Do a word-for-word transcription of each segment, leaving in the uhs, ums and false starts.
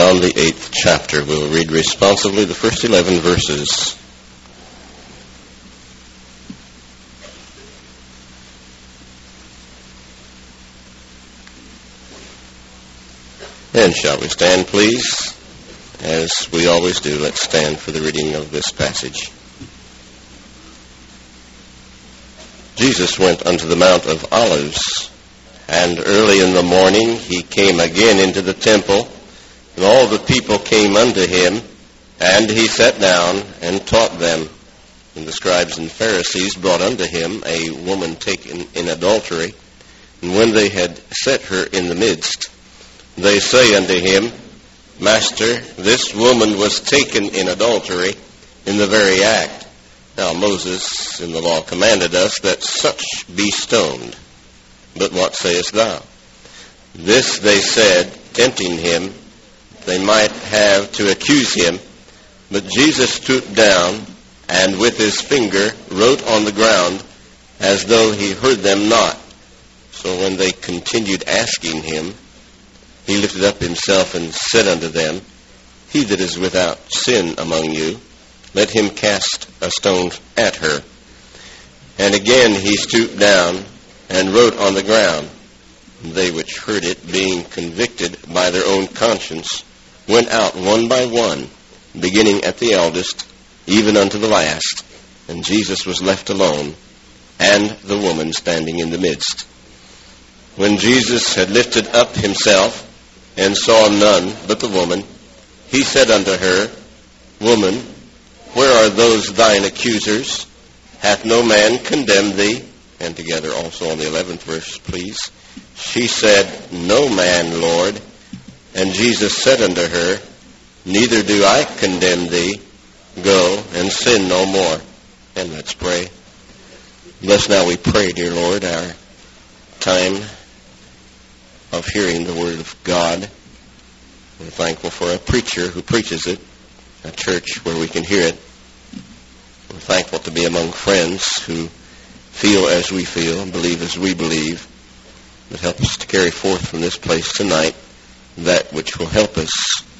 John, the eighth chapter. We'll read responsively the first eleven verses. And shall we stand, please? As we always do, let's stand for the reading of this passage. Jesus went unto the Mount of Olives, and early in the morning he came again into the temple, and all the people came unto him, and he sat down and taught them. And the scribes and Pharisees brought unto him a woman taken in adultery, and when they had set her in the midst, they say unto him, Master, this woman was taken in adultery in the very act. Now Moses in the law commanded us that such be stoned. But what sayest thou? This they said, tempting him, they might have to accuse him. But Jesus stooped down, and with his finger wrote on the ground, as though he heard them not. So when they continued asking him, he lifted up himself and said unto them, He that is without sin among you, let him cast a stone at her. And again he stooped down and wrote on the ground. And they which heard it, being convicted by their own conscience, went out one by one, beginning at the eldest, even unto the last. And Jesus was left alone, and the woman standing in the midst. When Jesus had lifted up himself, and saw none but the woman, he said unto her, Woman, where are those thine accusers? Hath no man condemned thee? And together also on the eleventh verse, please. She said, No man, Lord. And Jesus said unto her, Neither do I condemn thee. Go and sin no more. And let's pray. Bless now, we pray, dear Lord, our time of hearing the Word of God. We're thankful for a preacher who preaches it, a church where we can hear it. We're thankful to be among friends who feel as we feel and believe as we believe. But help us to carry forth from this place tonight that which will help us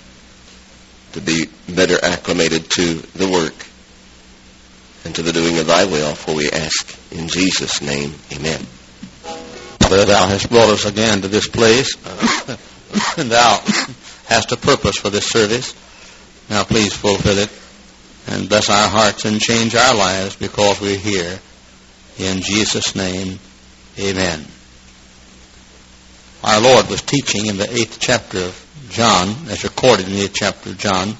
to be better acclimated to the work and to the doing of thy will, for we ask in Jesus' name, amen. Father, thou hast brought us again to this place, and thou hast a purpose for this service. Now please fulfill it, and bless our hearts and change our lives because we're here. In Jesus' name, amen. Our Lord was teaching in the eighth chapter of John, as recorded in the eighth chapter of John.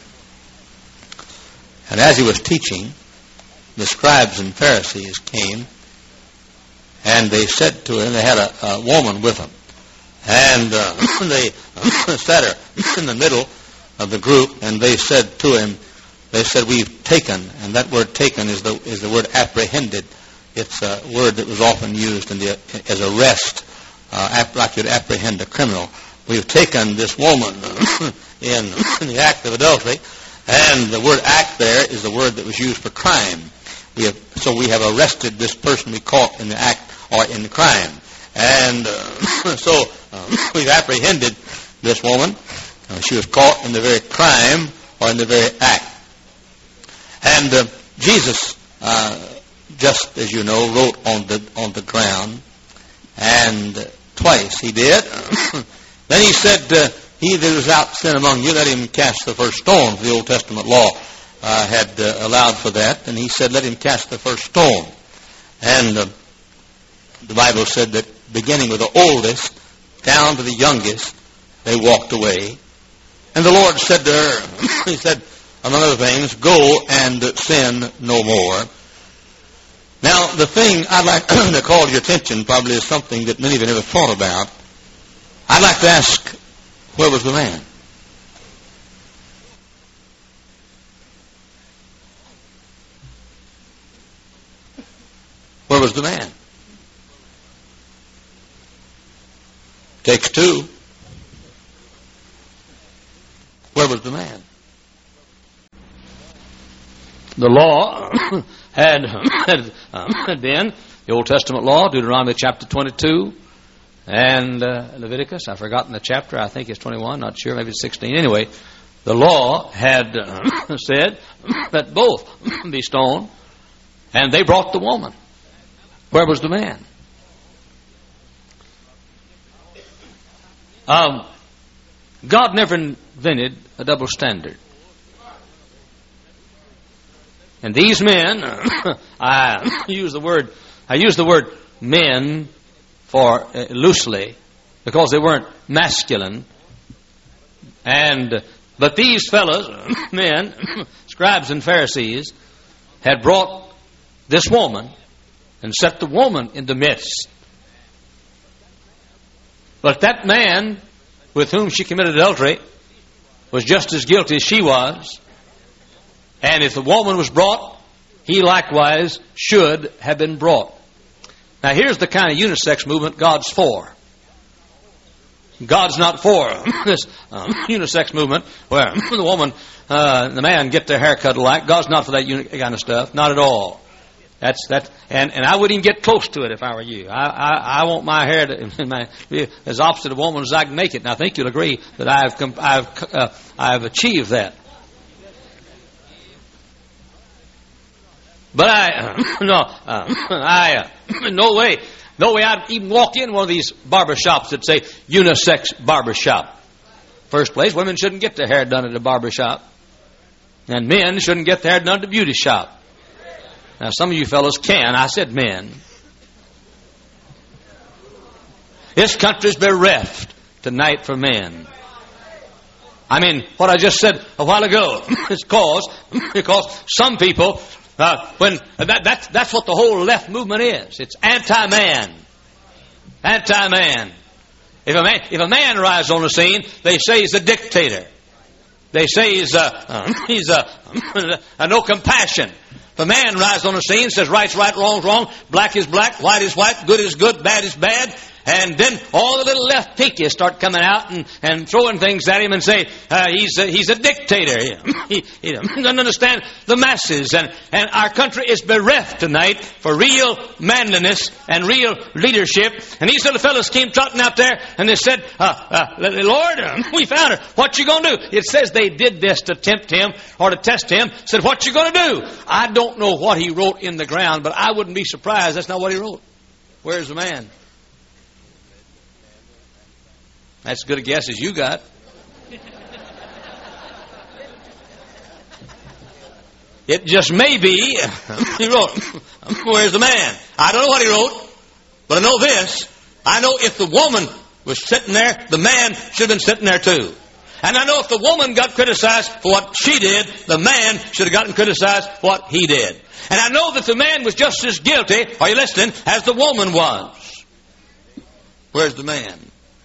And as he was teaching, the scribes and Pharisees came, and they said to him, they had a, a woman with them, and uh, they sat her in the middle of the group, and they said to him, they said, We've taken, and that word taken is the is the word apprehended. It's a word that was often used in the, as arrest, uh, like you'd apprehend a criminal. We've taken this woman in, in the act of adultery, and the word act there is the word that was used for crime. We have, so we have arrested this person we caught in the act or in the crime. And uh, so uh, we've apprehended this woman. Uh, she was caught in the very crime or in the very act. And uh, Jesus, uh, just as you know, wrote on the on the ground, and uh, twice he did. Then he said, uh, He that is without sin among you, let him cast the first stone. The Old Testament law uh, had uh, allowed for that, and he said, let him cast the first stone. And uh, the Bible said that beginning with the oldest down to the youngest, they walked away. And the Lord said to her, he said, among other things, go and sin no more. Now, the thing I'd like to call your attention probably is something that many of you never thought about. I'd like to ask, where was the man? Where was the man? Takes two. Where was the man? The law had, had, um, had been the Old Testament law, Deuteronomy chapter twenty-two, and uh, Leviticus. I've forgotten the chapter. I think it's twenty-one. Not sure. Maybe it's sixteen. Anyway, the law had uh, said that both be stoned, and they brought the woman. Where was the man? Um, God never invented a double standard. And these men, I use the word, I use the word men for uh, loosely, because they weren't masculine. And but these fellows, men, scribes and Pharisees, had brought this woman and set the woman in the midst. But that man with whom she committed adultery was just as guilty as she was. And if the woman was brought, he likewise should have been brought. Now here's the kind of unisex movement God's for. God's not for this um, unisex movement where the woman uh, and the man get their hair cut alike. God's not for that uni- kind of stuff. Not at all. That's that, and, and I wouldn't even get close to it if I were you. I I, I want my hair to my, be as opposite of a woman as I can make it, and I think you'll agree that I've I've uh, I've achieved that. But I uh, no uh, I uh, no way no way I'd even walk in one of these barber shops that say unisex barber shop. First place, women shouldn't get their hair done at a barber shop, and men shouldn't get their hair done at a beauty shop. Now, some of you fellows can. I said men. This country's bereft tonight for men. I mean, what I just said a while ago is cause, because some people, uh, when that, that, that's what the whole left movement is. It's anti-man. Anti-man. If a man, if a man arrives on the scene, they say he's a dictator. They say he's a, he's a, a no compassion. If a man rises on the scene and says right's right, wrong's wrong, black is black, white is white, good is good, bad is bad, and then all the little left pinkies start coming out and, and throwing things at him and say uh, he's a, he's a dictator. he, he doesn't understand the masses, and, and our country is bereft tonight for real manliness and real leadership. And these little fellows came trotting out there and they said, uh, uh, Lord, we found her. What you going to do? It says they did this to tempt him or to test him. Said, what you going to do? I don't know what he wrote in the ground, but I wouldn't be surprised. That's not what he wrote. Where's the man? That's as good a guess as you got. It just may be, he wrote, where's the man? I don't know what he wrote, but I know this. I know if the woman was sitting there, the man should have been sitting there too. And I know if the woman got criticized for what she did, the man should have gotten criticized for what he did. And I know that the man was just as guilty, are you listening, as the woman was. Where's the man?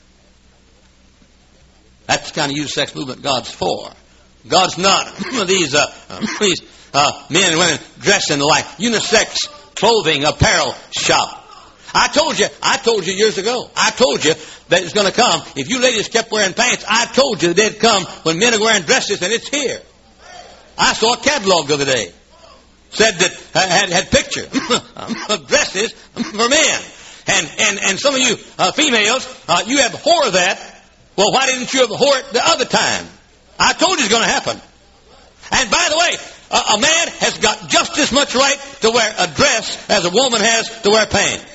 That's the kind of unisex movement God's for. God's not these uh, these uh, men and women dressed in the like unisex clothing apparel shop. I told you, I told you years ago. I told you that it's going to come. If you ladies kept wearing pants, I told you they'd come when men are wearing dresses, and it's here. I saw a catalog the other day. Said that uh, had had picture of dresses for men, and and and some of you uh, females, uh, you have horror of that. Well, why didn't you abhor it the other time? I told you it's going to happen. And by the way, a, a man has got just as much right to wear a dress as a woman has to wear pants.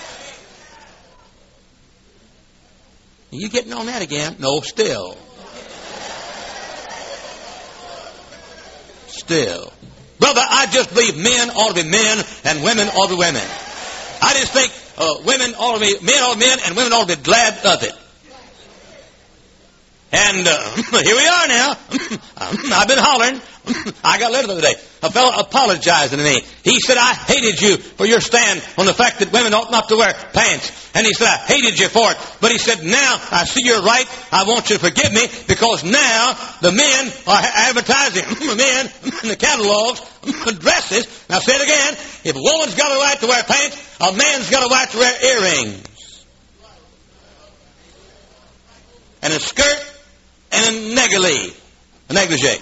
Are you getting on that again? No, still. Still. Brother, I just believe men ought to be men and women ought to be women. I just think uh, women ought to be, men ought to be men and women ought to be glad of it. And uh, here we are now. I've been hollering. I got a letter the other day. A fellow apologizing to me. He said, I hated you for your stand on the fact that women ought not to wear pants. And he said, I hated you for it. But he said, now I see you're right. I want you to forgive me, because now the men are advertising, the men in the catalogs, dresses. Now say it again. If a woman's got a right to wear pants, a man's got a right to wear earrings. And a skirt. And a negligee. A negligee.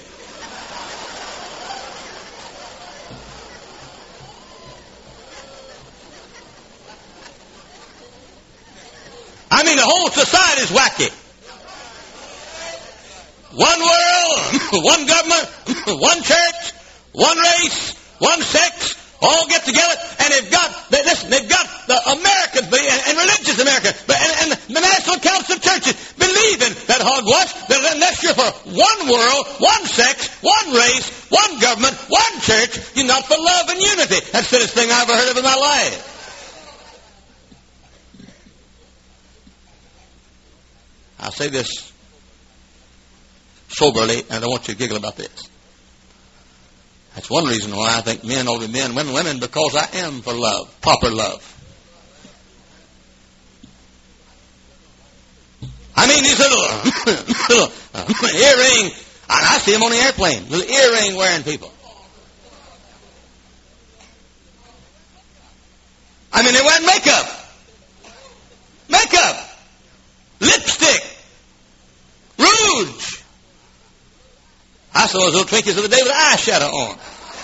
I mean, the whole society is wacky. one world, one government, one church, one race, one sex, all get together, and they've got, they, listen, they've got the Americans, and, and religious America, and, and the National Council of Churches believing that hogwash, that unless you're for one world, one sex, one race, one government, one church, you're not for love and unity. That's the silliest thing I ever heard of in my life. I'll say this soberly, and I don't want you to giggle about this. That's one reason why I think men ought to be men, women, women, because I am for love, proper love. I mean, these little, little uh, earring, I see them on the airplane, little earring wearing people. I mean, they're wearing makeup, makeup, lipstick, rouge. I saw those little Twinkies of the day with eyeshadow on.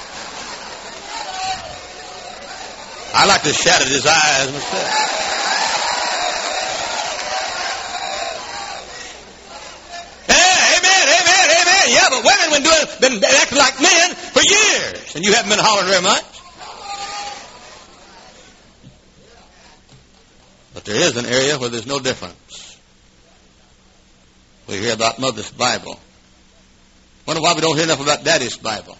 I like to shadow his eyes myself. Yeah, amen, amen, amen. Yeah, but women been doing, been acting like men for years, and you haven't been hollering very much. But there is an area where there's no difference. We hear about Mother's Bible. Wonder why we don't hear enough about Daddy's Bible.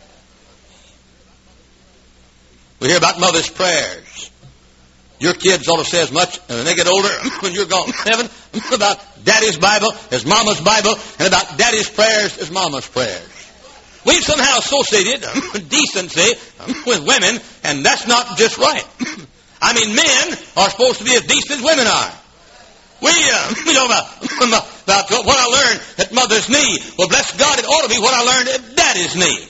We hear about Mother's prayers. Your kids ought to say as much when they get older, when you're gone to heaven, about Daddy's Bible as Mama's Bible, and about Daddy's prayers as Mama's prayers. We've somehow associated decency with women, and that's not just right. I mean, men are supposed to be as decent as women are. We, uh, we know about, about what I learned at Mother's knee. Well, bless God, it ought to be what I learned at Daddy's knee.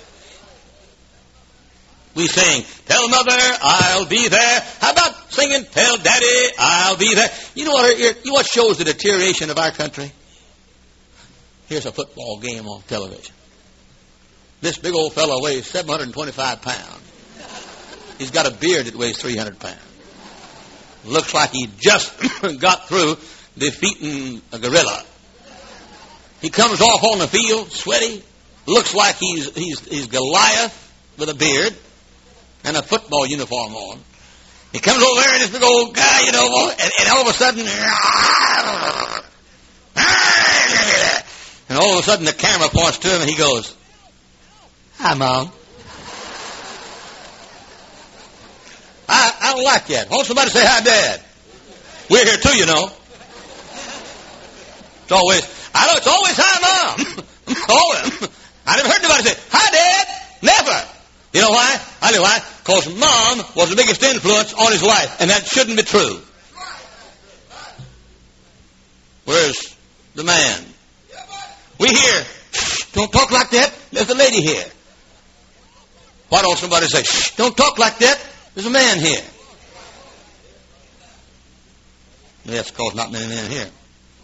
We sing, tell Mother I'll be there. How about singing, tell Daddy I'll be there? You know what, you know what shows the deterioration of our country? Here's a football game on television. This big old fellow weighs seven hundred twenty-five pounds. He's got a beard that weighs three hundred pounds. Looks like he just got through defeating a gorilla. He comes off on the field, sweaty. Looks like he's he's he's Goliath with a beard and a football uniform on. He comes over there and this big old guy, you know, and, and all of a sudden, and all of a sudden the camera points to him and he goes, "Hi, Mom." I, I don't like that. Won't somebody say, "Hi, Dad"? We're here too, you know. It's always, I know it's always, "Hi, Mom." Always. I never heard anybody say, "Hi, Dad." Never. You know why? I know why. Because Mom was the biggest influence on his life, and that shouldn't be true. Where's the man? We hear, "Shh, don't talk like that. There's a lady here." Why don't somebody say, "Shh, don't talk like that. There's a man here"? That's because not many men here.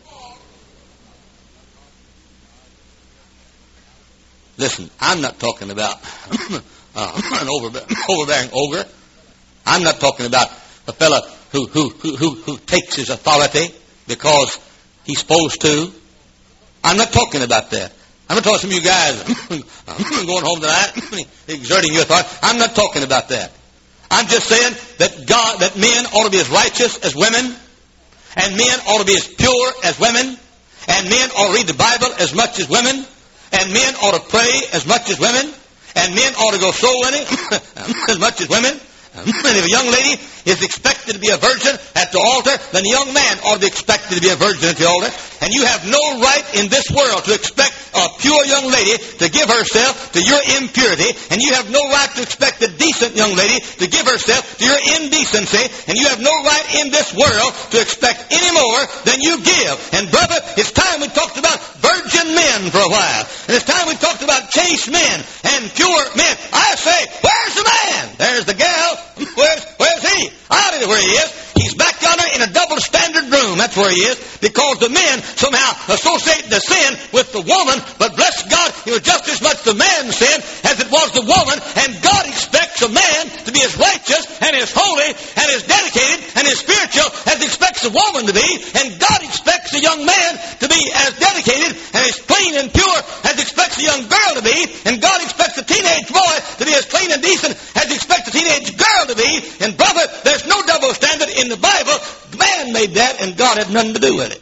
Listen, I'm not talking about uh, an over, overbearing ogre. I'm not talking about a fella who, who, who, who, who takes his authority because he's supposed to. I'm not talking about that. I'm not talking to some of you guys going home tonight, exerting your authority. I'm not talking about that. I'm just saying that God, that men ought to be as righteous as women, and men ought to be as pure as women, and men ought to read the Bible as much as women, and men ought to pray as much as women, and men ought to go soul winning as much as women. And if a young lady is expected to be a virgin at the altar, then a young man ought to be expected to be a virgin at the altar. And you have no right in this world to expect a pure young lady to give herself to your impurity. And you have no right to expect a decent young lady to give herself to your indecency. And you have no right in this world to expect any more than you give. And brother, it's time we talked about virgin men for a while. And it's time we talked about chaste men and pure men. I say, where's the man? There's the gal. Where's, where's he? I don't know where he is. He's back yonder in a double standard room. That's where he is. Because the men somehow associate the sin with the woman. But bless God, it was just as much the man's sin as it was the woman, and God expects a man to be as righteous and as holy and as dedicated and as spiritual as he expects a woman to be, and God expects a young man to be as dedicated and as clean and pure as he expects a young girl to be, and God expects a teenage boy to be as clean and decent as he expects a teenage girl to be. And brother, there's no double standard in the Bible. Man made that, and God had nothing to do with it.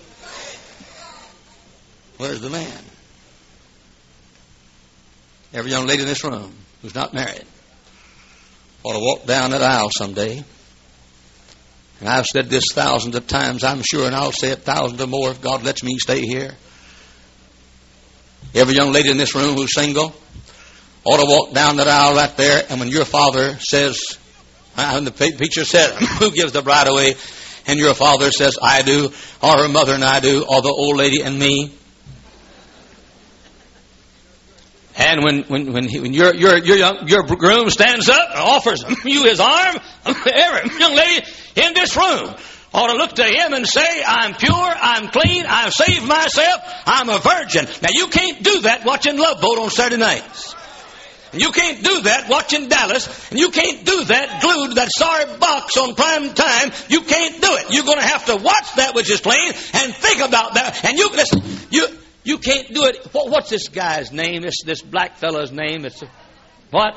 Where's the man? Every young lady in this room who's not married ought to walk down that aisle someday. And I've said this thousands of times, I'm sure, and I'll say it thousands or more if God lets me stay here. Every young lady in this room who's single ought to walk down that aisle right there, and when your father says, when the preacher said, who gives the bride away? And your father says, I do, or her mother and I do, or the old lady and me. And when when when, he, when your your your young, your groom stands up and offers you his arm, every young lady in this room ought to look to him and say, I'm pure, I'm clean, I've saved myself, I'm a virgin. Now you can't do that watching Love Boat on Saturday nights. And you can't do that watching Dallas. And you can't do that glued to that sorry box on prime time. You can't do it. You're going to have to watch that which is plain and think about that. And you listen, you you can't do it. What, what's this guy's name? This this black fellow's name? It's what?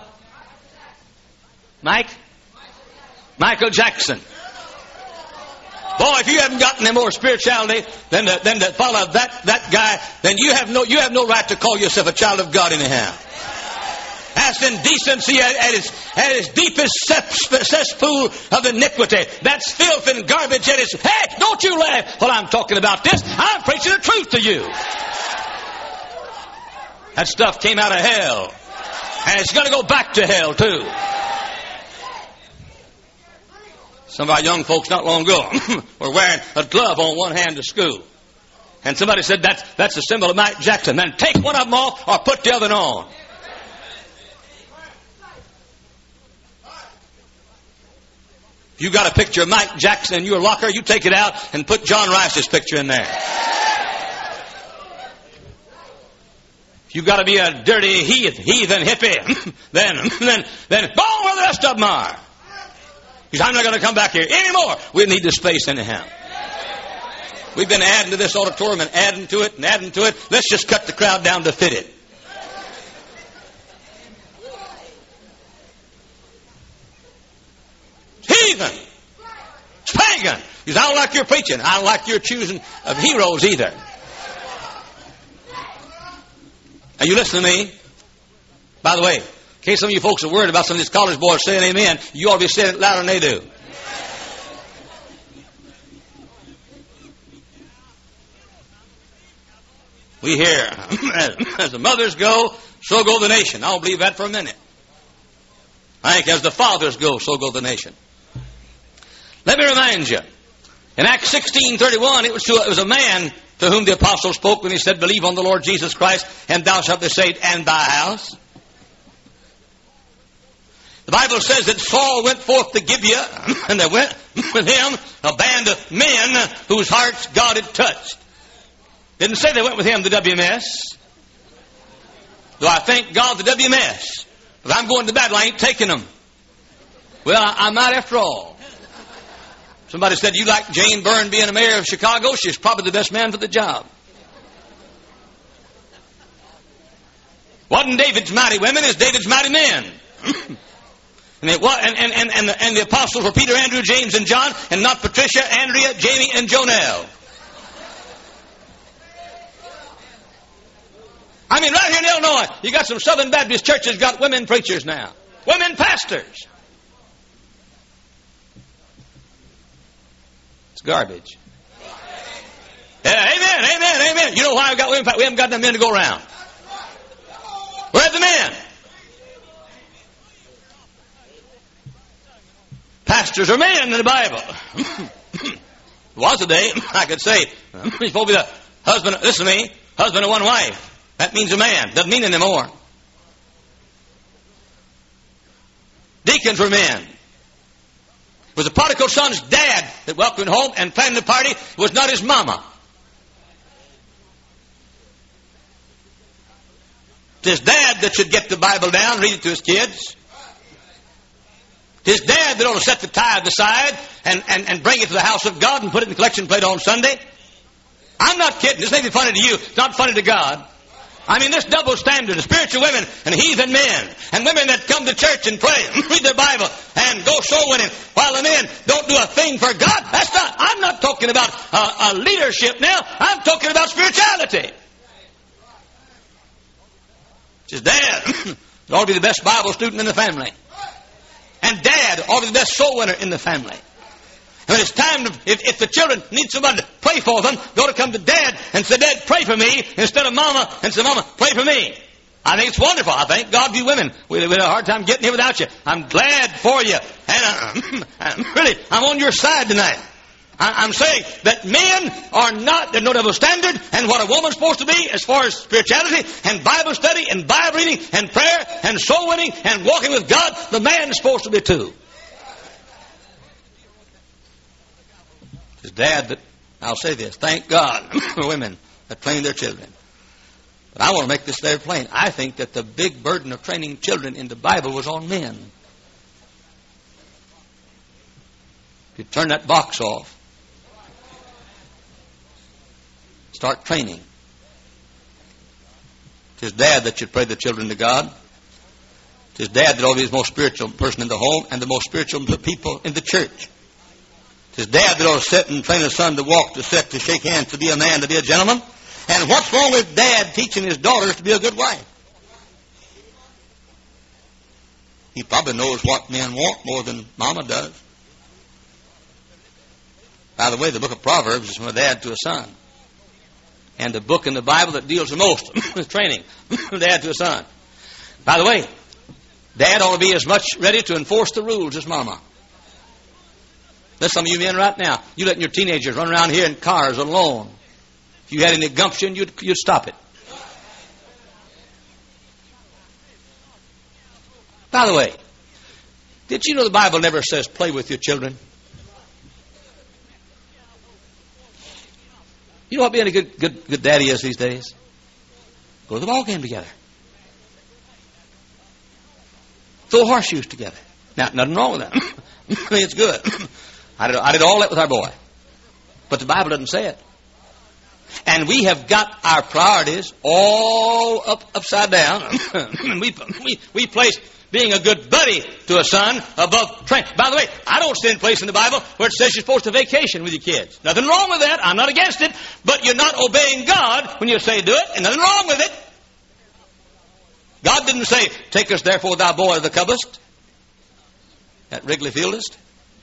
Mike? Michael Jackson. Boy, if you haven't gotten any more spirituality than to, than to follow that that guy, then you have no you have no right to call yourself a child of God anyhow. That's indecency at, at, its, at its deepest cesspool of iniquity. That's filth and garbage at its... Hey, don't you laugh while I'm talking about this. I'm preaching the truth to you. That stuff came out of hell. And it's going to go back to hell, too. Some of our young folks not long ago were wearing a glove on one hand to school. And somebody said, that's, that's the symbol of Mike Jackson. Then take one of them off or put the other on. You got a picture of Mike Jackson in your locker, you take it out and put John Rice's picture in there. If you got to be a dirty heathen, heathen hippie, then, then, then go on where the rest of them are. Because I'm not going to come back here anymore. We need the space anyhow. We've been adding to this auditorium and adding to it and adding to it. Let's just cut the crowd down to fit it. Heathen. It's pagan. Because I don't like your preaching. I don't like your choosing of heroes either. Are you listening to me? By the way, in case some of you folks are worried about some of these college boys saying amen, you ought to be saying it louder than they do. We hear, as the mothers go, so go the nation. I don't believe that for a minute. I think as the fathers go, so go the nation. Let me remind you, in Acts sixteen thirty-one, it was, to, it was a man to whom the apostle spoke when he said, believe on the Lord Jesus Christ, and thou shalt be saved, and thy house. The Bible says that Saul went forth to Gibeah, and there went with him a band of men whose hearts God had touched. Didn't say they went with him to W M S. Do I thank God for W M S? If I'm going to battle, I ain't taking them. Well, I, I might after all. Somebody said, you like Jane Byrne being a mayor of Chicago? She's probably the best man for the job. Wasn't David's mighty women, it's David's mighty men. and, it was, and, and, and, and, the, and the apostles were Peter, Andrew, James, and John, and not Patricia, Andrea, Jamie, and Jonelle. I mean, right here in Illinois, you got some Southern Baptist churches got women preachers now. Women pastors. It's garbage. Yeah, amen, amen, amen. You know why we got women? We haven't got enough men to go around. Where's the men? Pastors are men in the Bible. Was a day, I could say, he's supposed to be the husband, listen to me, husband of one wife. That means a man. Doesn't mean anymore. Deacons were men. It was the prodigal son's dad that welcomed him home and planned the party. It was not his mama. It's dad that should get the Bible down, read it to his kids. It's dad that ought to set the tithe aside and, and, and bring it to the house of God and put it in the collection plate on Sunday. I'm not kidding. This may be funny to you. It's not funny to God. I mean, this double standard of spiritual women and heathen men and women that come to church and pray, read their Bible, and go soul winning while the men don't do a thing for God. That's not, I'm not talking about uh, a leadership now. I'm talking about spirituality. It's dad ought to be the best Bible student in the family. And dad ought to be the best soul winner in the family. And when it's time to, if, if the children need somebody to pray for them, they ought to come to dad and say, Dad, pray for me, instead of mama, and say, Mama, pray for me. I think it's wonderful. I thank God for you women. We, we had a hard time getting here without you. I'm glad for you. And uh, I'm really, I'm on your side tonight. I, I'm saying that men are not, there's no double standard, and what a woman's supposed to be as far as spirituality and Bible study and Bible reading and prayer and soul winning and walking with God, the man is supposed to be too. His dad that, I'll say this, thank God for women that train their children. But I want to make this very plain. I think that the big burden of training children in the Bible was on men. If you turn that box off, start training. It's his dad that should pray the children to God. It's his dad that ought to be the most spiritual person in the home and the most spiritual people in the church. It's his dad that ought to sit and train his son to walk, to sit, to shake hands, to be a man, to be a gentleman. And what's wrong with dad teaching his daughters to be a good wife? He probably knows what men want more than mama does. By the way, the book of Proverbs is from a dad to a son. And the book in the Bible that deals the most with training, from dad to a son. By the way, dad ought to be as much ready to enforce the rules as mama. There's some of you men right now, you letting your teenagers run around here in cars alone. If you had any gumption, you'd, you'd stop it. By the way, did you know the Bible never says play with your children? You know what being a good, good, good daddy is these days? Go to the ball game together. Throw horseshoes together. Now, nothing wrong with that. I mean, it's good. I did, I did all that with our boy. But the Bible doesn't say it. And we have got our priorities all up upside down. we, we, we place being a good buddy to a son above training. By the way, I don't see any place in the Bible where it says you're supposed to vacation with your kids. Nothing wrong with that. I'm not against it. But you're not obeying God when you say do it, and nothing wrong with it. God didn't say, take us therefore thou boy to the cubbest at Wrigley Fieldist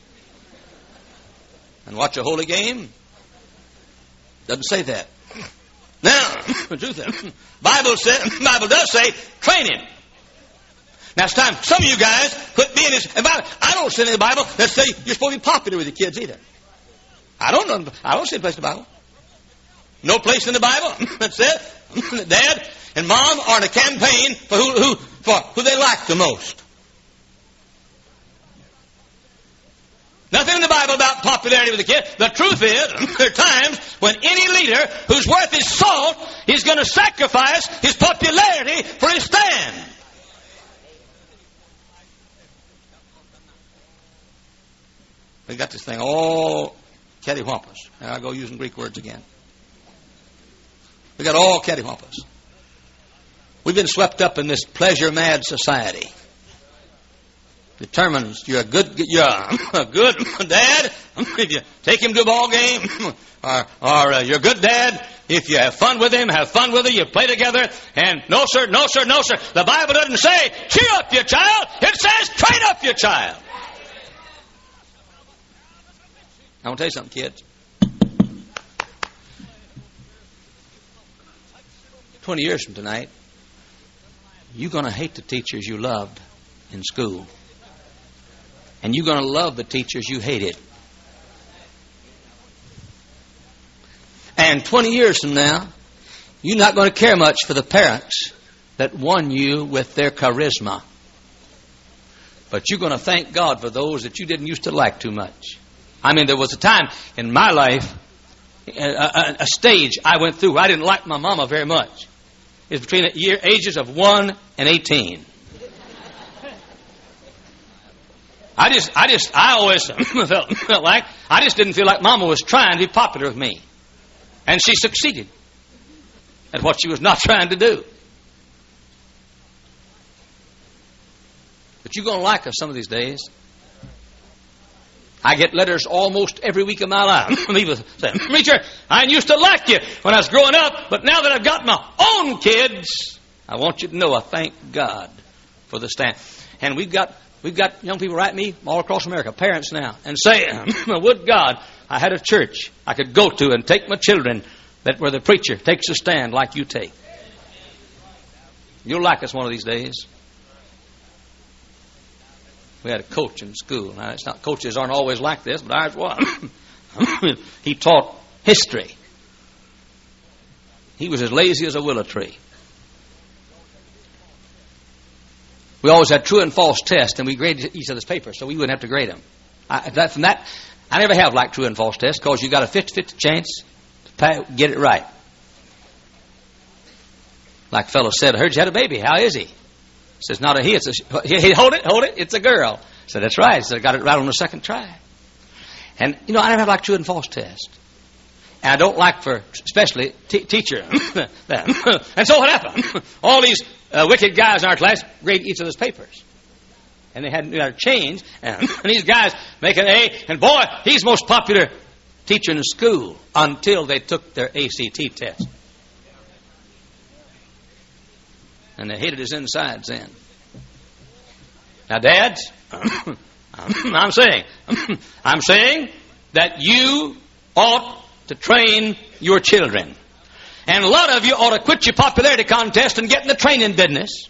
and watch a holy game. Doesn't say that. Now, the truth is, Bible says, Bible does say, train him. Now it's time. Some of you guys quit being this. And Bible, I don't see in the Bible that say you're supposed to be popular with your kids either. I don't know. I don't see a place in the Bible. No place in the Bible that says Dad and Mom are in a campaign for who, who for who they like the most. Nothing in the Bible about popularity with the kid. The truth is, there are times when any leader who's worth his salt is going to sacrifice his popularity for his stand. We got this thing all cattywampus. Now I go using Greek words again. We got all cattywampus. We've been swept up in this pleasure-mad society. Determines you're a good, you're a good dad if you take him to a ball game, or, or uh, you're a good dad if you have fun with him, have fun with him, you play together. And no sir, no sir, no sir. The Bible doesn't say cheer up your child. It says train up your child. I want to tell you something, kids. Twenty years from tonight, you're going to hate the teachers you loved in school. And you're going to love the teachers you hated. And twenty years from now, you're not going to care much for the parents that won you with their charisma. But you're going to thank God for those that you didn't used to like too much. I mean, there was a time in my life, a, a, a stage I went through where I didn't like my mama very much. is between the year, ages of one and eighteen. I just, I just, I always felt, felt like, I just didn't feel like Mama was trying to be popular with me. And she succeeded at what she was not trying to do. But you're going to like us some of these days. I get letters almost every week of my life. People say, "Preacher, I used to like you when I was growing up, but now that I've got my own kids, I want you to know I thank God for the stand." And we've got we've got young people write me all across America, parents now, and say, "Would God I had a church I could go to and take my children that where the preacher takes a stand like you take." You'll like us one of these days. We had a coach in school. Now, it's not, coaches aren't always like this, but ours was. He taught history. He was as lazy as a willow tree. We always had true and false tests, and we graded each other's papers, so we wouldn't have to grade them. I, that, from that, I never have liked true and false tests because you got a fifty-fifty chance to get it right. Like a fellow said, "I heard you had a baby. How is he?" He says, "Not a he, it's a he, hold it, hold it, it's a girl." I said, "That's right." He said, "I got it right on the second try." And, you know, I never have liked true and false test. And I don't like for, especially, t- teacher. And so what happened? All these uh, wicked guys in our class grade each other's papers. And they hadn't got a change. And, and these guys make an A. And boy, he's the most popular teacher in the school until they took their A C T test. And they hated his insides then. Now, dads, I'm saying, I'm saying that you ought to train your children. And a lot of you ought to quit your popularity contest and get in the training business.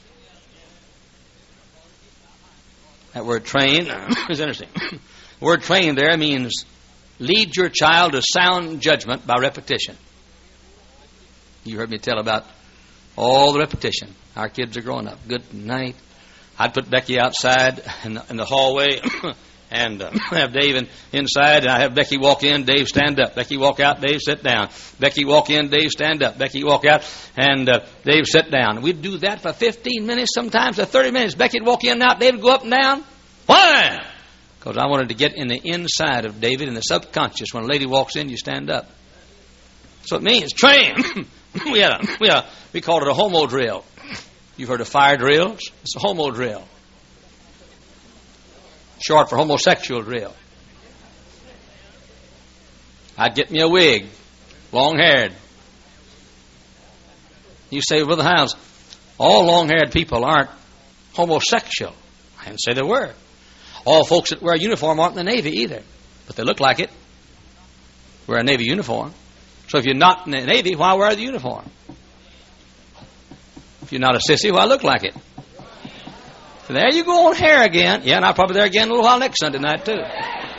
That word train is interesting. The word train there means lead your child to sound judgment by repetition. You heard me tell about all the repetition. Our kids are growing up. Good night. I'd put Becky outside in the, in the hallway and uh, have Dave in, inside, and I have Becky walk in, Dave stand up. Becky walk out, Dave sit down. Becky walk in, Dave stand up. Becky walk out, and uh, Dave sit down. We'd do that for fifteen minutes, sometimes for thirty minutes. Becky'd walk in and out, Dave would go up and down. Why? Because I wanted to get in the inside of David, in the subconscious. When a lady walks in, you stand up. That's what it means. Train. we had a, we had a, we called it a homo drill. You've heard of fire drills? It's a homo drill. Short for homosexual drill. I'd get me a wig, long-haired. You say, "Brother Hiles, all long-haired people aren't homosexual." I didn't say they were. All folks that wear a uniform aren't in the Navy either, but they look like it. Wear a Navy uniform. So if you're not in the Navy, why wear the uniform? If you're not a sissy, why look like it? So there you go on hair again. Yeah, and I'll probably be there again a little while next Sunday night too.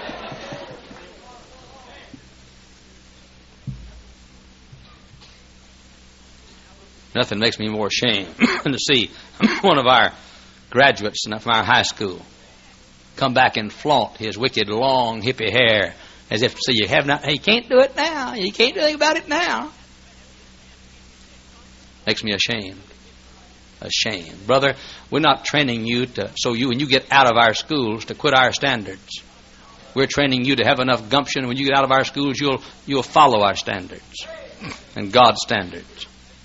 Nothing makes me more ashamed than to see one of our graduates from our high school come back and flaunt his wicked long hippie hair as if to say, "You have not, hey, you can't do it now. You can't do anything about it now." Makes me ashamed. Ashamed. Brother, we're not training you to, so you, when you get out of our schools, to quit our standards. We're training you to have enough gumption. When you get out of our schools, you'll, you'll follow our standards and God's standards.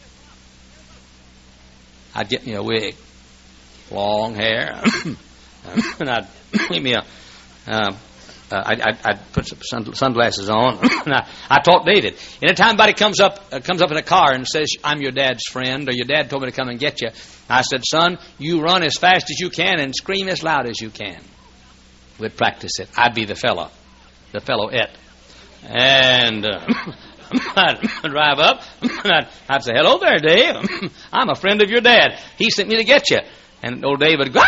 I'd get me a wig, long hair, and I'd give me a, um, uh, I'd, I'd, I'd put some sun, sunglasses on. And I, I taught David. Anytime anybody comes up, uh, comes up in a car and says, "I'm your dad's friend," or "Your dad told me to come and get you," I said, "Son, you run as fast as you can and scream as loud as you can." We'd practice it. I'd be the fellow, the fellow it. And uh, I'd drive up, and I'd, I'd say, "Hello there, Dave. I'm a friend of your dad. He sent me to get you." And old Dave would go,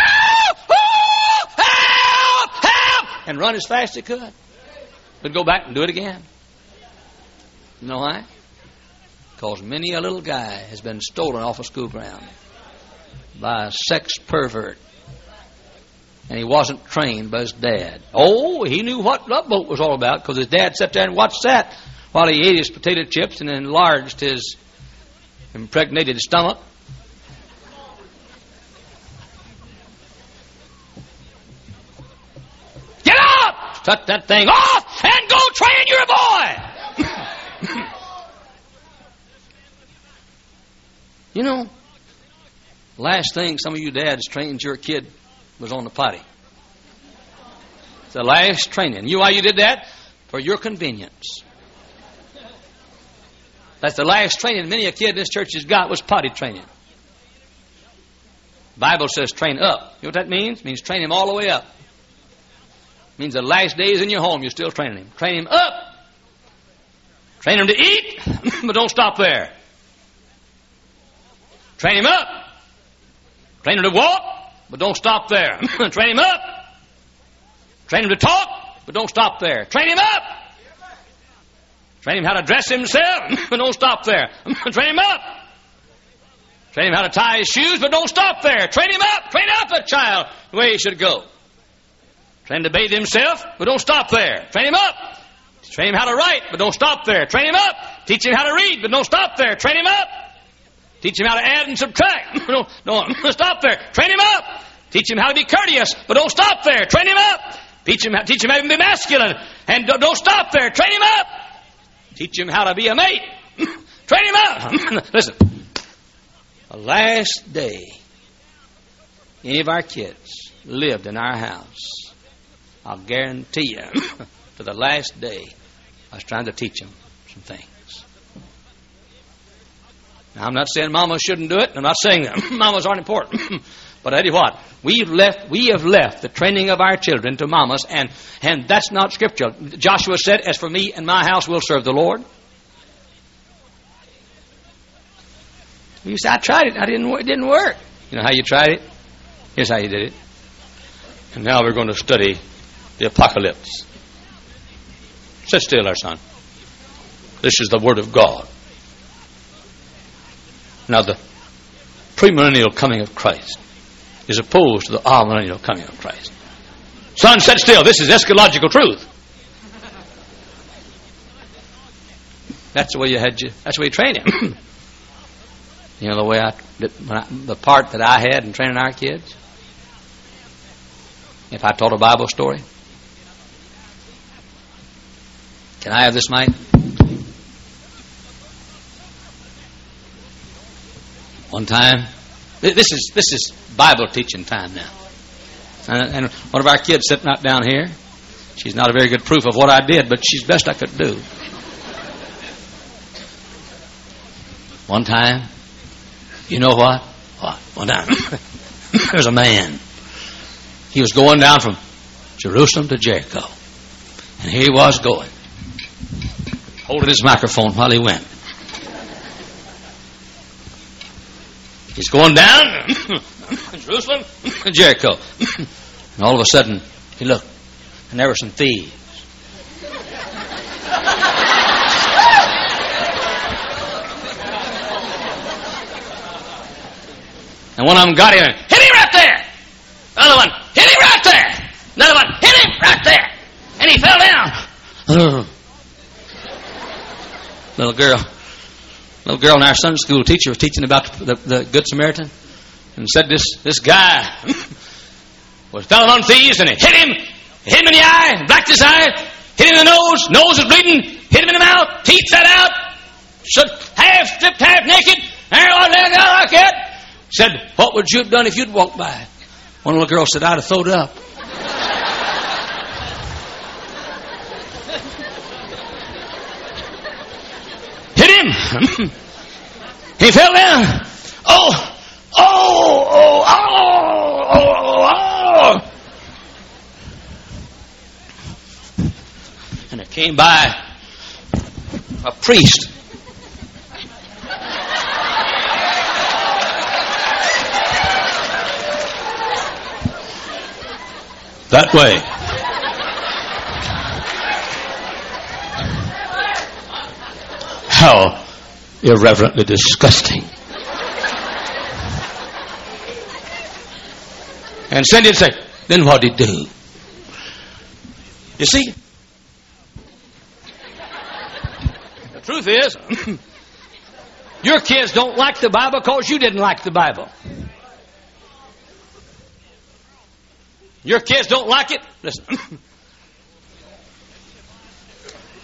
and run as fast as he could. But go back and do it again. You know why? Because many a little guy has been stolen off a school ground by a sex pervert. And he wasn't trained by his dad. Oh, he knew what Love Boat was all about because his dad sat there and watched that while he ate his potato chips and enlarged his impregnated stomach Shut that thing off and go train your boy. You know, last thing some of you dads trained your kid was on the potty. It's the last training. You know why you did that? For your convenience. That's the last training many a kid in this church has got was potty training. The Bible says train up. You know what that means? It means train him all the way up. It means the last days in your home, you're still training him. Train him up. Train him to eat, but don't stop there. Train him up. Train him to walk, but don't stop there. Train him up. Train him to talk, but don't stop there. Train him up. Train him how to dress himself, but don't stop there. Train him up. Train him how to tie his shoes, but don't stop there. Train him up. Train up a child the way he should go. Train him to bathe himself, but don't stop there. Train him up. Train him how to write, but don't stop there. Train him up. Teach him how to read, but don't stop there. Train him up. Teach him how to add and subtract. Don't, don't stop there. Train him up. Teach him how to be courteous, but don't stop there. Train him up. Teach him, teach him how to be masculine, and don't, don't stop there. Train him up. Teach him how to be a mate. Train him up. Listen. The last day any of our kids lived in our house, I'll guarantee you, to the last day, I was trying to teach them some things. Now, I'm not saying mamas shouldn't do it. I'm not saying that mamas aren't important. But I tell you what, we've left, we have left the training of our children to mamas, and, and that's not scriptural. Joshua said, as for me and my house, we'll serve the Lord. You say, I tried it. I didn't, it didn't work. You know how you tried it? Here's how you did it. And now we're going to study the apocalypse. Sit still, our son. This is the Word of God. Now, the premillennial coming of Christ is opposed to the amillennial coming of Christ. Son, sit still. This is eschatological truth. That's the way you had you. That's the way you train him. You know the way I, when I, the part that I had in training our kids. If I taught a Bible story, can I have this mic? One time, this is this is Bible teaching time now, and, and one of our kids sitting out down here. She's not a very good proof of what I did, but she's best I could do. One time, you know what? What? One time, there's a man. He was going down from Jerusalem to Jericho, and here he was going, holding his microphone while he went. He's going down Jerusalem, Jericho. And all of a sudden, he looked, and there were some thieves. And one of them got him, hit him right there. Another one, hit him right there. Another one, hit him right there. And he fell down. Little girl. Little girl in our Sunday school teacher was teaching about the, the Good Samaritan, and said this this guy was fell among thieves, and they hit him, hit him in the eye, blacked his eye, hit him in the nose, nose was bleeding, hit him in the mouth, teeth fell out, stood half stripped, half naked, there was like that. Said, what would you have done if you'd walked by? One little girl said, I'd have thrown up. Hit him. He fell down. Oh, oh, oh, oh, oh, oh. And it came by a priest. That way. How irreverently disgusting. And Cindy would say, then what did he do? You see? The truth is, your kids don't like the Bible because you didn't like the Bible. Your kids don't like it. Listen.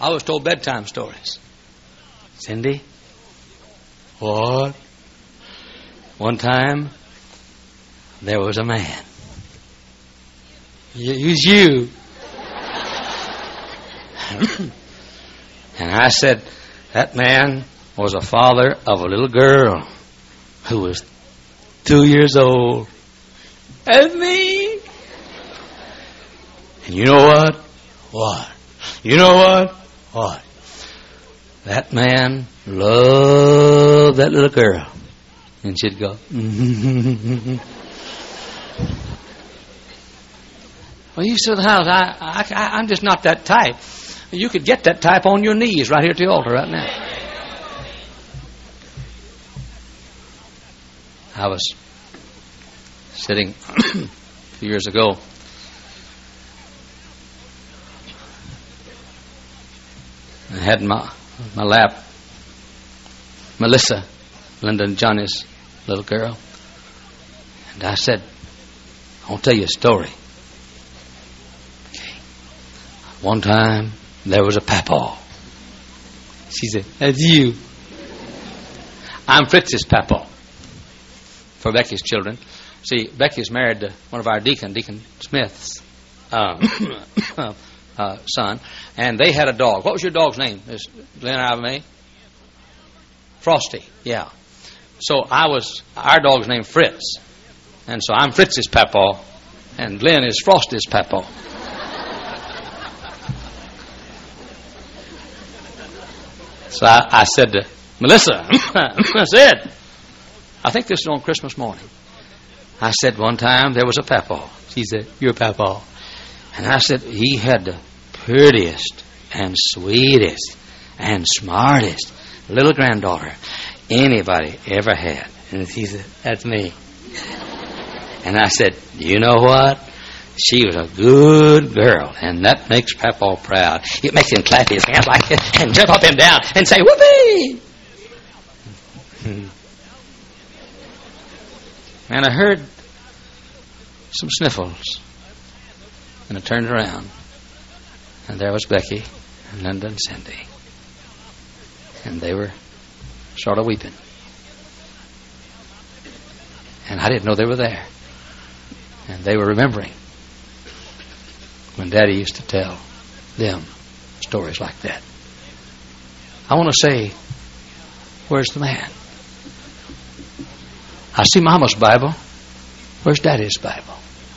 I was told bedtime stories. Cindy? What? One time, there was a man. It was you. And I said, that man was a father of a little girl who was two years old. And me. And you know what? What? You know what? What? That man loved that little girl. And she'd go, well, you said, house, I, I, I'm just not that type. You could get that type on your knees right here at the altar right now. I was sitting a few years ago. I had in my, my lap Melissa, Linda and Johnny's little girl. And I said, I'll tell you a story. Okay. One time, there was a papaw. She said, that's you. I'm Fritz's papaw. For Becky's children. See, Becky's married to one of our deacon, Deacon Smith's uh, uh, son, and they had a dog. What was your dog's name? Is Glenn or May? Frosty, yeah. So I was, our dog's named Fritz. And so I'm Fritz's papaw, and Glenn is Frosty's papaw. So I, I said to Melissa, I said, I think this is on Christmas morning. I said one time there was a papaw. She said, you're a papaw. And I said, he had the prettiest and sweetest and smartest little granddaughter anybody ever had. And she said, that's me. And I said, you know what? She was a good girl, and that makes Papaw proud. It makes him clap his hands like this and jump up and down and say, whoopee! And I heard some sniffles, and I turned around, and there was Becky and Linda and Cindy, and they were sort of weeping. And I didn't know they were there. And they were remembering when Daddy used to tell them stories like that. I want to say, where's the man? I see Mama's Bible. Where's Daddy's Bible?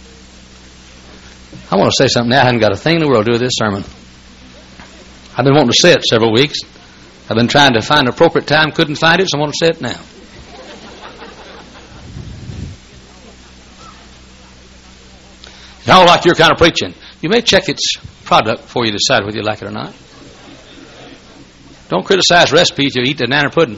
I want to say something now. I haven't got a thing in the world to do with this sermon. I've been wanting to say it several weeks. I've been trying to find an appropriate time, couldn't find it, so I want to say it now. I don't like your kind of preaching. You may check its product before you decide whether you like it or not. Don't criticize recipes. You eat the nanner pudding.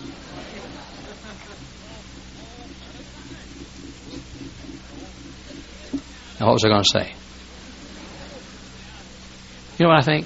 Now, what was I going to say? You know what I think?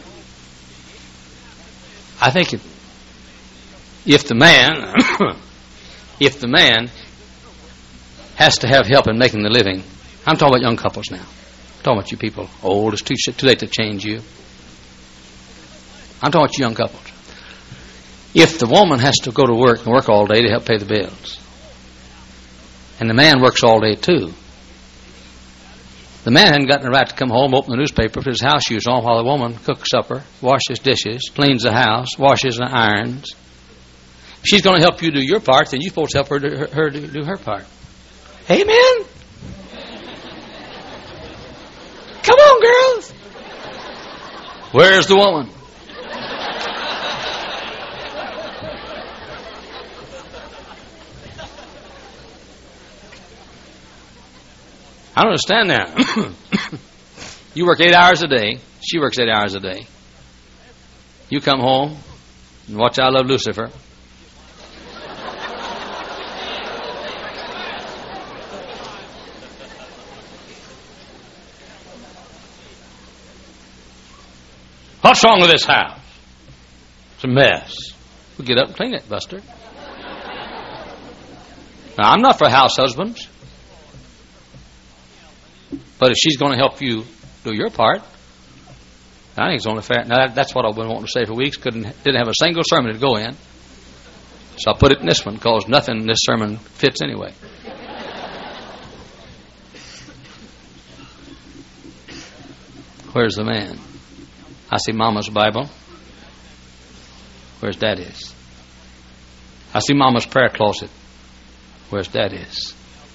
I think if, if the man, if the man has to have help in making the living, I'm talking about young couples now. I'm talking about you people old. It's too, too late to change you. I'm talking about you young couples. If the woman has to go to work and work all day to help pay the bills, and the man works all day too, the man hasn't gotten the right to come home, open the newspaper, put his house shoes on while the woman cooks supper, washes dishes, cleans the house, washes and irons. If she's going to help you do your part, then you're supposed to help her do her, her do her part. Amen? Come on, girls. Where's the woman? I don't understand that. You work eight hours a day. She works eight hours a day. You come home and watch I Love Lucifer. What's wrong with this house? It's a mess. We'll get up and clean it, Buster. Now, I'm not for house husbands. But if she's going to help you do your part, I think it's only fair. Now, that, that's what I've been wanting to say for weeks. Couldn't, didn't have a single sermon to go in. So I put it in this one because nothing in this sermon fits anyway. Where's the man? I see Mama's Bible. Where's Daddy's? I see Mama's prayer closet. Where's Daddy's?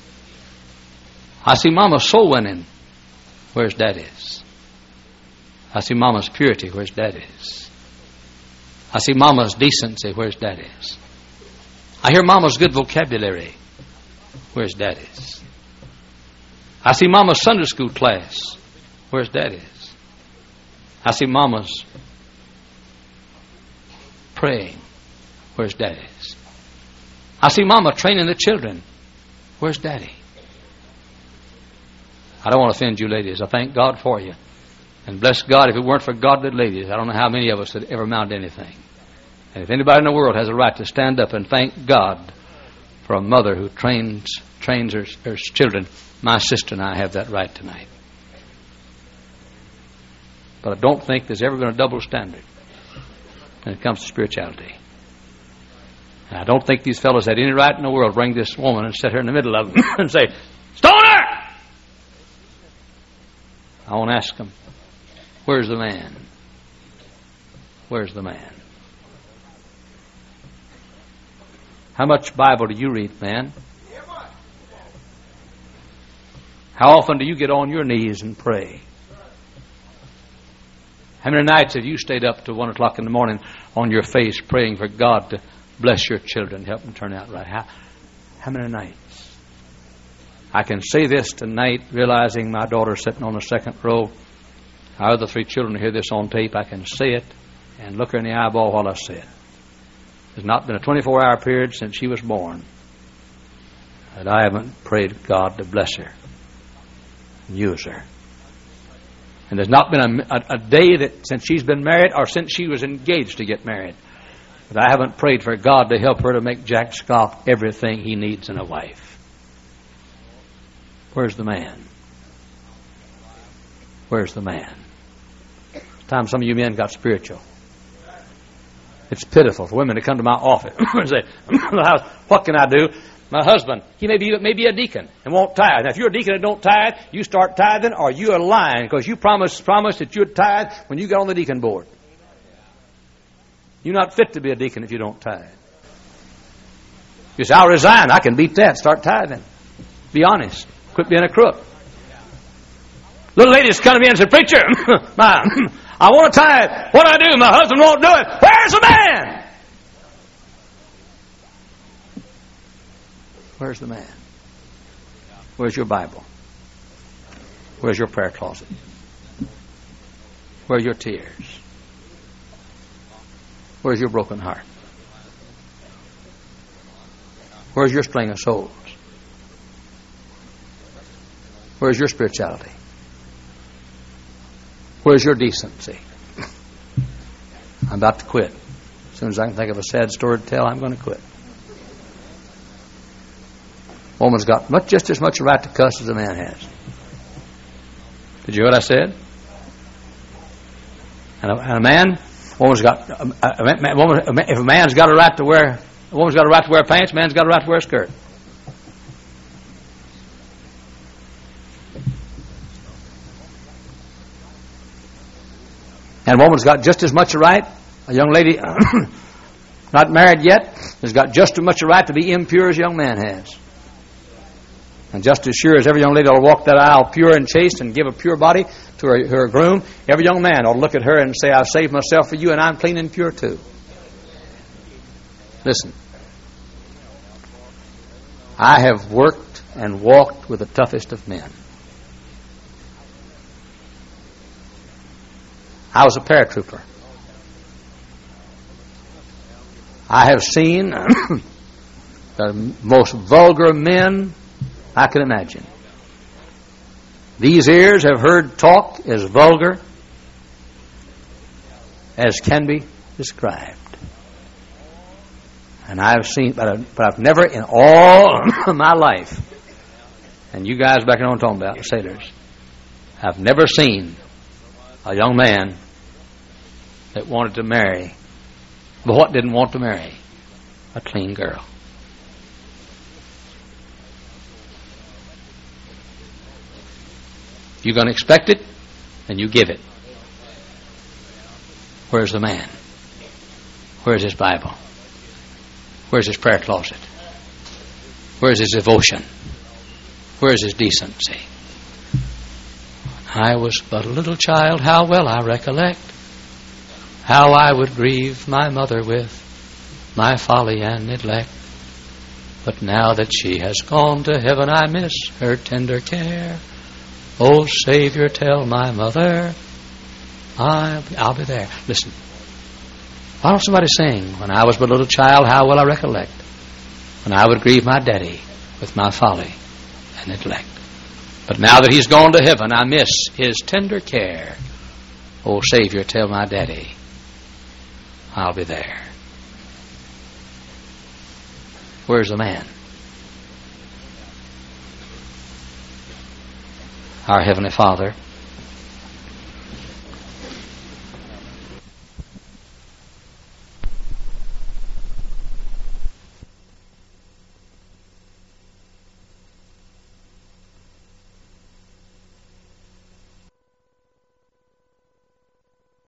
I see Mama's soul winning. Where's Daddy's? I see Mama's purity. Where's Daddy's? I see Mama's decency. Where's Daddy's? I hear Mama's good vocabulary. Where's Daddy's? I see Mama's Sunday school class. Where's Daddy's? I see Mama's praying. Where's Daddy's? I see Mama training the children. Where's Daddy? I don't want to offend you ladies. I thank God for you. And bless God, if it weren't for godly ladies, I don't know how many of us would ever amount to anything. And if anybody in the world has a right to stand up and thank God for a mother who trains trains her, her children, my sister and I have that right tonight. But I don't think there's ever been a double standard when it comes to spirituality. And I don't think these fellows had any right in the world to bring this woman and set her in the middle of them and say, "Stone her!" I want to ask them, where's the man? Where's the man? How much Bible do you read, man? How often do you get on your knees and pray? How many nights have you stayed up to one o'clock in the morning on your face praying for God to bless your children, help them turn out right? How, how many nights? I can say this tonight, realizing my daughter's sitting on the second row. Our other three children hear this on tape. I can say it and look her in the eyeball while I say it. There's not been a twenty-four hour period since she was born that I haven't prayed God to bless her and use her. And there's not been a, a, a day that since she's been married or since she was engaged to get married that I haven't prayed for God to help her to make Jack Scott everything he needs in a wife. Where's the man? Where's the man? It's time some of you men got spiritual. It's pitiful for women to come to my office and say, "What can I do? My husband, he may be, may be a deacon and won't tithe. Now, if you're a deacon and don't tithe, you start tithing or you are lying because you promised, promised that you'd tithe when you got on the deacon board. You're not fit to be a deacon if you don't tithe. You say, I'll resign. I can beat that. Start tithing. Be honest. Quit being a crook. Little ladies come to me and say, "Preacher, my, I want to tithe. What do I do? My husband won't do it. Where's the man?" Where's the man? Where's your Bible? Where's your prayer closet? Where are your tears? Where's your broken heart? Where's your string of souls? Where's your spirituality? Where's your decency? I'm about to quit. As soon as I can think of a sad story to tell, I'm going to quit. Woman's got much, just as much a right to cuss as a man has. Did you hear what I said? And a, and a man, woman's got. A, a, a, woman, a, if a man's got a right to wear, a woman's got a right to wear pants. A man's got a right to wear a skirt. And a woman's got just as much a right. A young lady, not married yet, has got just as much a right to be impure as a young man has. And just as sure as every young lady ought to walk that aisle pure and chaste and give a pure body to her, her groom, every young man ought to look at her and say, "I've saved myself for you and I'm clean and pure too." Listen. I have worked and walked with the toughest of men. I was a paratrooper. I have seen the most vulgar men I can imagine. These ears have heard talk as vulgar as can be described. And I've seen, but I've, but I've never in all my life, and you guys back there know what I'm talking about, the sailors, I've never seen a young man that wanted to marry. But what didn't want to marry? A clean girl. You're going to expect it, and you give it. Where's the man? Where's his Bible? Where's his prayer closet? Where's his devotion? Where's his decency? I was but a little child, how well I recollect how I would grieve my mother with my folly and neglect. But now that she has gone to heaven, I miss her tender care. Oh, Savior, tell my mother I'll be, I'll be there. Listen. Why don't somebody sing, when I was but a little child, how well I recollect when I would grieve my daddy with my folly and neglect. But now that he's gone to heaven, I miss his tender care. Oh, Savior, tell my daddy I'll be there. Where's the man? Our Heavenly Father,